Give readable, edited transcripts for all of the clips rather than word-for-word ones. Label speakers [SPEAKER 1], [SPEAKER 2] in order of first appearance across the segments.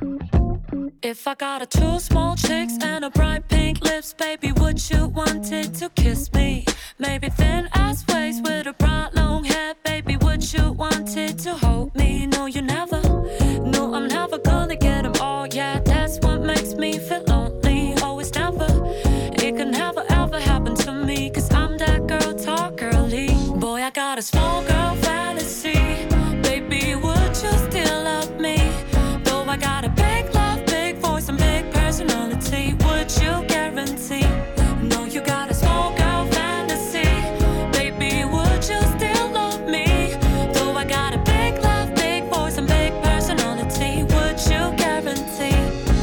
[SPEAKER 1] If I got a two small chicks and a bright pink lips, baby, would you want it to kiss me? Maybe thin ass waist with a bright long hair, baby, would you want it to hold me? No, you never. No, I'm never gonna get them all. Yeah, that's what makes me feel lonely. Always never. It can never ever happen to me, 'cause I'm that girl, talk girly. Boy, I got a small girl fantasy. Baby, would you still love me? Though I got a big love, big voice and big personality, would you guarantee? No, you got a small girl fantasy. Baby, would you still love me? Though I got a big love, big voice and big personality, would you guarantee?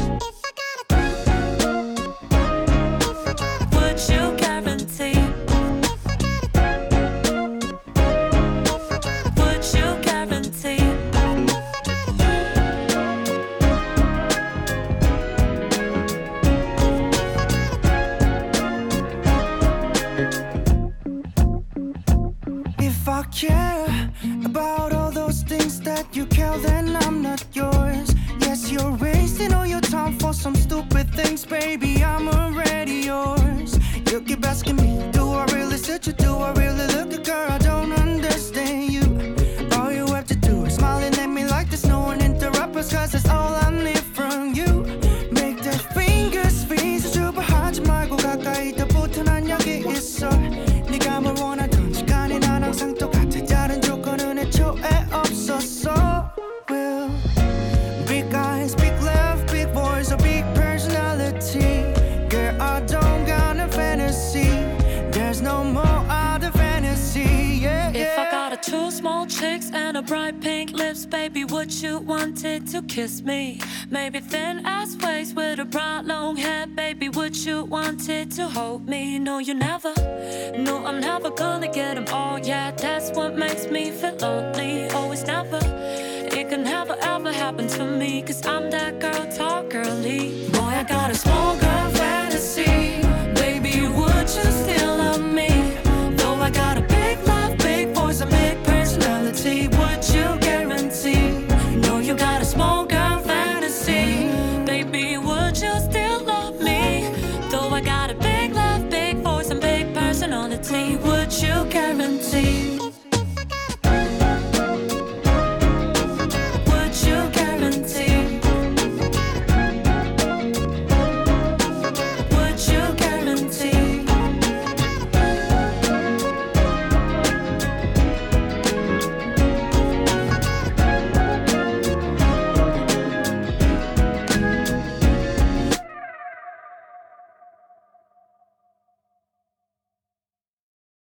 [SPEAKER 1] Would you guarantee? Would you guarantee?
[SPEAKER 2] If I care about all those things that you care, then I'm not yours. Yes, you're wasting all your time for some stupid things, baby, I'm already yours. You keep asking me, do I really suit you? Do I really look good, girl? I don't understand you. All you have to do is smiling at me like there's no one interrupt us, 'cause that's all I need from you. Make the fingers freeze, 주부하지 말고 가까이 더 붙어 난 여기 있어. 네가 뭘 원하던 시간이 난 항상 똑같아. 다른 조건은 애초에 없었어. Well, big eyes, big laugh, big voice, a big personality. Girl, I don't got a fantasy. There's no more other fantasy. Yeah, yeah.
[SPEAKER 1] If I got a two small chicks and a bright pink lips, baby, would you want it to kiss me? Maybe thin ass waist with a bright long hair, baby, would you want it to hold me? No, you never. No, I'm never gonna get them all. Yeah, that's what makes me feel lonely. Always never. It can never ever happen to me, 'cause I'm that girl, talk girly. Boy, I got a small girl